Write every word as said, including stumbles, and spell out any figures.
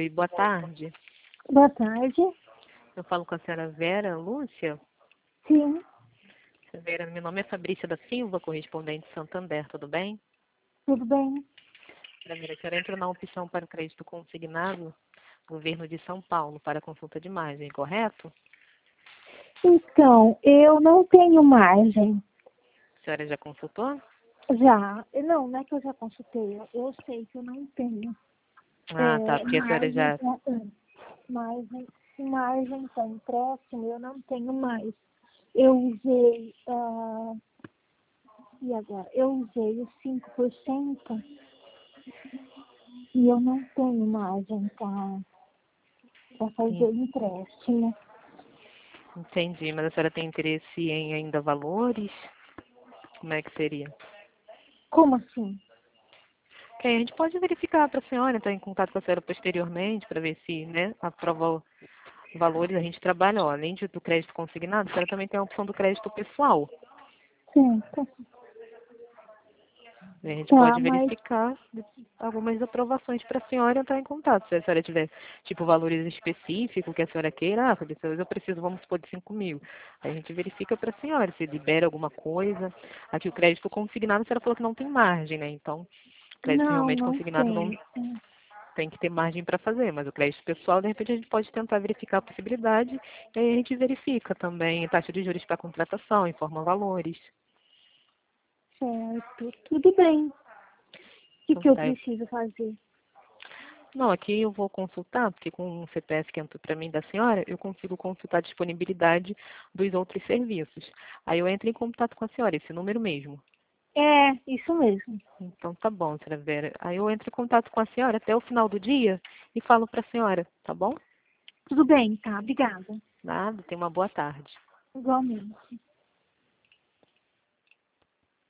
Oi, boa tarde. Boa tarde. Eu falo com a senhora Vera Lúcia. Sim, Senhora Vera, meu nome é Fabrícia da Silva, correspondente de Santander, tudo bem? tudo bem? Senhora Vera, a senhora entra na opção para o crédito consignado, governo de São Paulo, para consulta de margem, correto? Então, eu não tenho margem. A senhora já consultou? Já, não, não é que eu já consultei, eu, eu sei que eu não tenho. Ah, tá, É, porque a senhora margem, já... é, é, margem, margem para empréstimo eu não tenho mais. Eu usei, ah, e agora? Eu usei os cinco por cento e eu não tenho margem para fazer empréstimo. Entendi, mas a senhora tem interesse em ainda valores? Como é que seria? Como assim? Ok, a gente pode verificar para a senhora, entrar em contato com a senhora posteriormente, para ver se, né, aprova valores. A gente trabalha, ó, além de- do crédito consignado, a senhora também tem a opção do crédito pessoal. Sim, tá, A gente tá, pode mas verificar algumas aprovações para a senhora entrar em contato. Se a senhora tiver, tipo, valores específicos que a senhora queira, ah, Fabrício, eu preciso, vamos supor, de cinco mil. Aí a gente verifica para a senhora se libera alguma coisa. Aqui o crédito consignado, a senhora falou que não tem margem, né? Então, crédito não, realmente não consignado não tem. tem que ter margem para fazer, mas o crédito pessoal, de repente, a gente pode tentar verificar a possibilidade, e aí a gente verifica também taxa de juros para contratação, informa valores. Certo, tudo bem. O que, Então, que eu tá, eu- preciso fazer? não, aqui eu vou consultar, porque com o C P F que entrou para mim da senhora, eu consigo consultar a disponibilidade dos outros serviços. Aí eu entro em contato com a senhora, esse número mesmo. É, isso mesmo. Então tá bom, senhora Vera. Aí eu entro em contato com a senhora até o final do dia e falo para a senhora, tá bom? Tudo bem, tá? Obrigada. Nada, tenha uma boa tarde. Igualmente.